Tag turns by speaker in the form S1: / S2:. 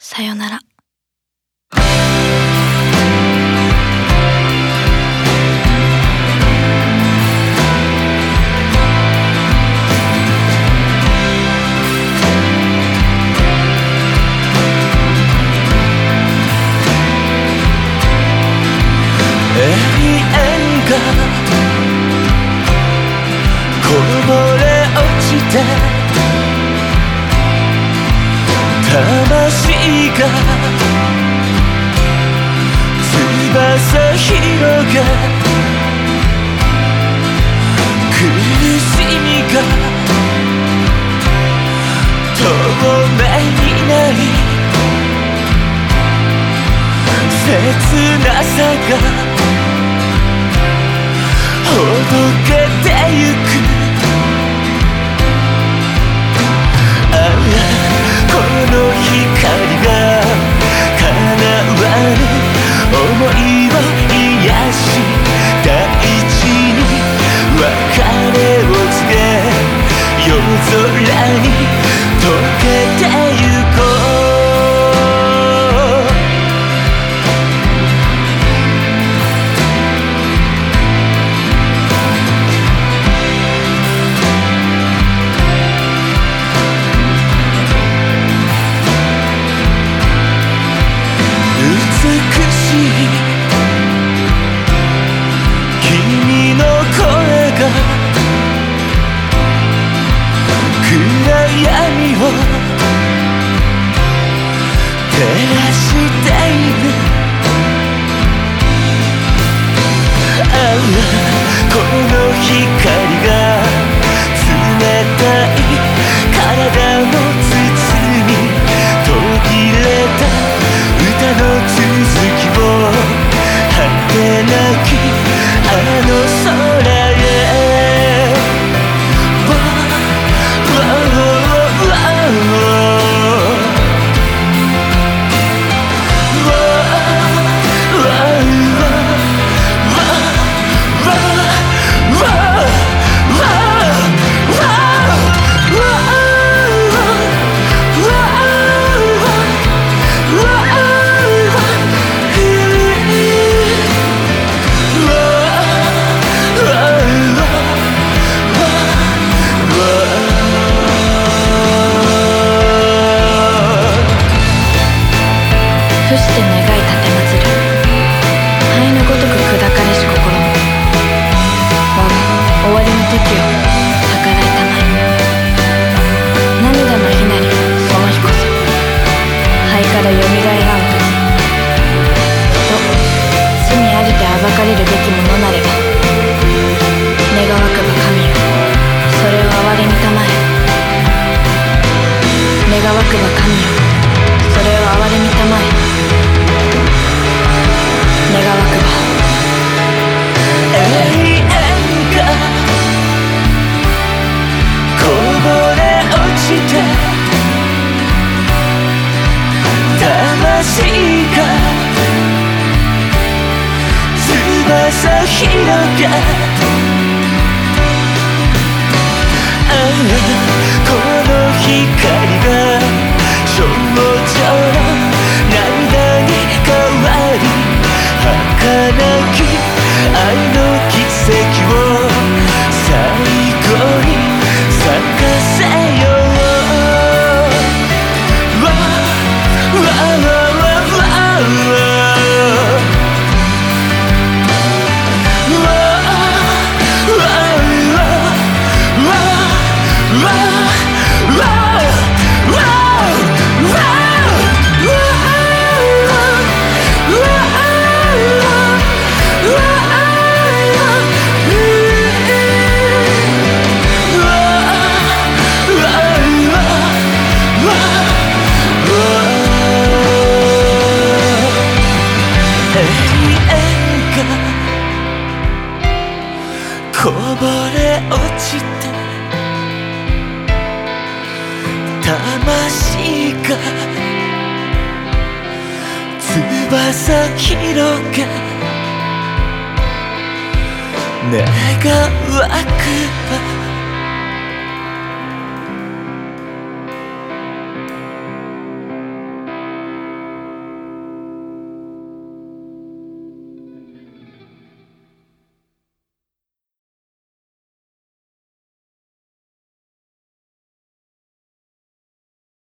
S1: さよなら。
S2: 永遠がこぼれ落ちて、魂が翼広げ、苦しみが透明になり、切なさがほどけてゆく。ああ、この光が叶わぬ想いを癒し、大地に別れを告げ、夜空に溶けてゆこう。君の声が暗闇を照らしている。ああ、この光が冷たい体を包み、途切れた歌の続きを果てなきあの空へ。
S1: 伏して願い立てまつる灰のごとく砕かれし心も、我が終わりの時を計らいたまえ。涙のひなりその日こそ灰からよみがえらんと死にありて暴かれるべきものなれば、願わくば神よそれを憐れみたまえ。願わくば神よそれを憐れみたまえ。願わくば
S2: 永遠がこぼれ落ちて、魂が翼広げ、ああ、この光が少女の涙に変わり、儚き愛の奇跡を最後に咲かせよう。こぼれ落ちて、魂が翼広げ、願わくば